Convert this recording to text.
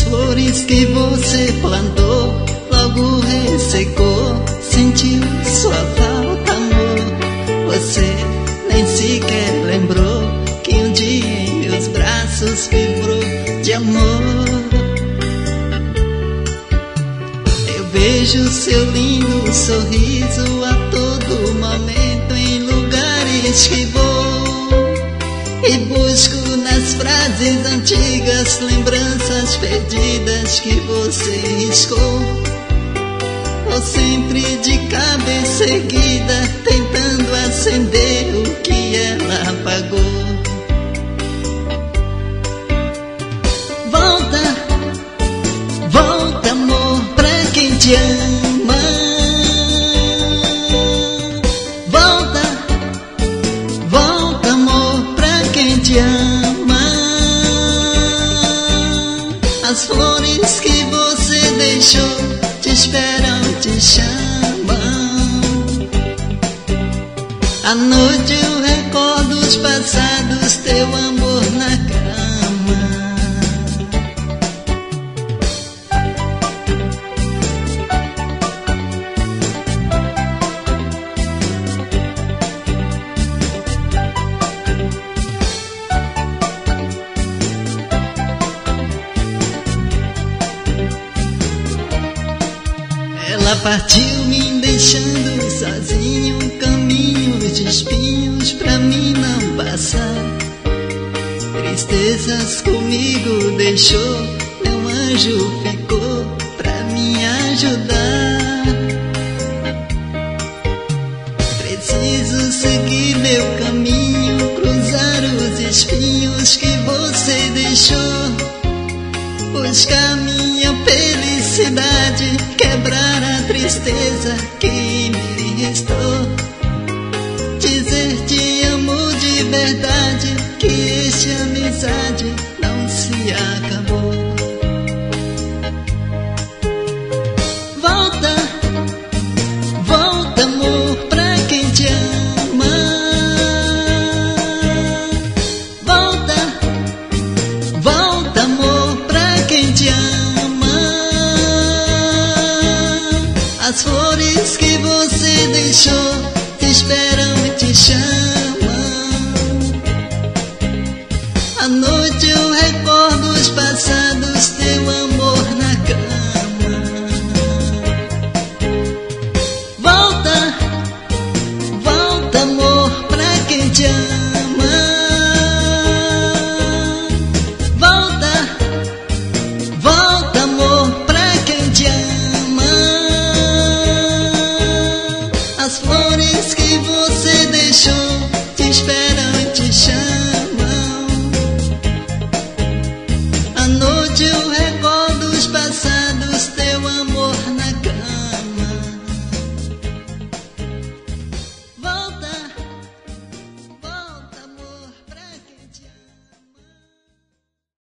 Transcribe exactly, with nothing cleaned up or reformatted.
flores que você plantou logo ressecou. Sentiu sua falta, amor. Você nem sequer lembrou que um dia em meus braços vibrou de amor. Eu vejo seu lindo sorriso a todo momento em lugares que vou, e busco nas frases antigas lembranças perdidas que você riscou. Vou sempre de cabeça erguida, tentando acender o que ela apagou. Volta, volta, amor, pra quem te ama. Volta, volta, amor, pra quem te ama. As flores que você deixou te esperam, te chamam. À noite eu recordo os passados, teu amor na cama. Ela partiu me deixando sozinho, caminhos de espinhos pra mim não passar. Tristezas comigo deixou, meu anjo ficou pra me ajudar. Preciso seguir meu caminho, cruzar os espinhos que você deixou, buscar minha felicidade, quebrar a tristeza que me restou. Dizer te amo de verdade, que esta amizade não se acabou. Volta, volta, amor, pra quem te ama. Volta, volta, amor, pra quem te ama. As flores que você deixou te esperam e te chamam. À noite